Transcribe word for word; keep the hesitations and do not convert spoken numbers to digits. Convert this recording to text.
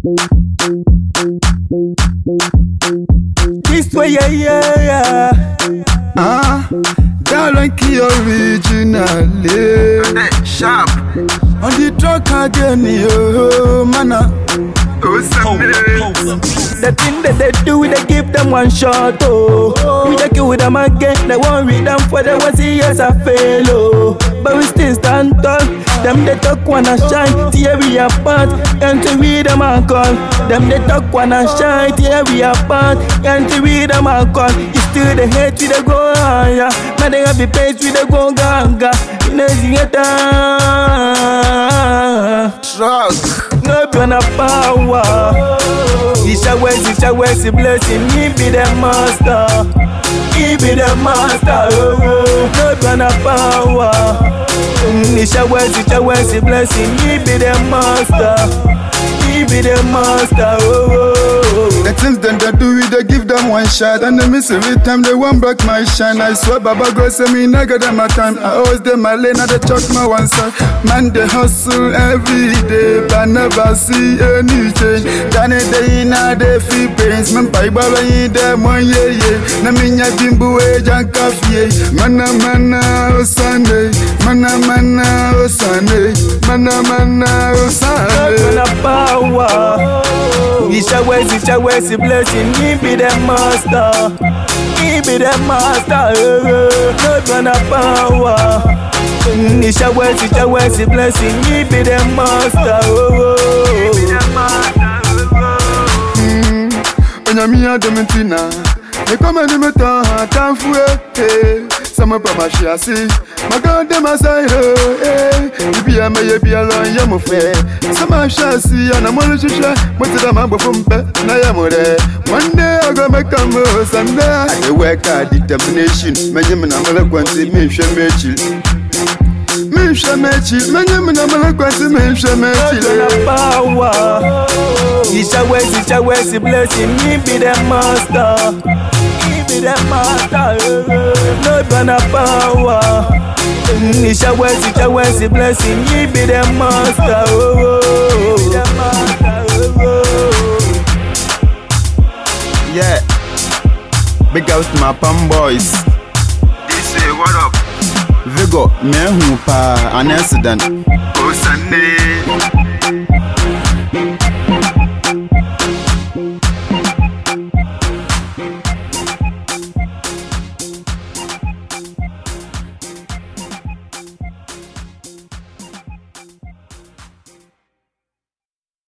This way, yeah, yeah, yeah. Ah, darling, key originally. Sharp. On the truck again, yo, mana. The thing that they do, they give them one shot, oh. We just kill them again, they won't read them for the one see years I fail, oh. But we still stand tall. Them they talk wanna shine, tear we apart, and to read them and call. Them they talk wanna shine, tear we apart, and to read them and call. You still the hate we the go higher, now they have the pace we the go ganga. In a theater, Truck. no be on a power. It's a way, it's a way, it's a blessing. He be the master, he be the master. Oh, no be on a power. It's a way, it's a way, it's a blessing. He be the master, he be the master. Oh, the things them they do, we they give them one shot, and they miss every time they want break my shine. I swear, Baba God say me never get my time. I always dey my lane, I dey chuck my one side. Man they hustle every day, but never see any change. Danny day na they feel pains. Man pai baba in them one yeah yeah. Na minya bimbu e jan coffee. Mana mana o Sunday, mana mana o Sunday, mana mana o Sunday. no power. It's a way, it's a way, it's a blessing. He be the master, he be the master. No gonna power. It's a way, it's a way, it's a blessing. He be the master. Onyamia dementina, me come and me ta tanfue. Sama pa mashiasi, maga de masairo. Ibi a me bi ala ya mo fe. Sama shasi ana mo le shisha, mo ti da ma bo fumpe na ya mo re. One day I go make a move, Sunday I work at determination. Me nyem na mala kwanti me hwe me chill. Me hwe me chill, me nyem na mala kwanti me hwe me chill. Power. It's a way, it's a way, it's a blessing. He be the master, he be the master. No gonna power. It's a way, it's a way, it's a blessing. He be the master. Yeah, big ups to my Pam boys. They say what up? Vigo, me who pa an accident. Oh Sunday.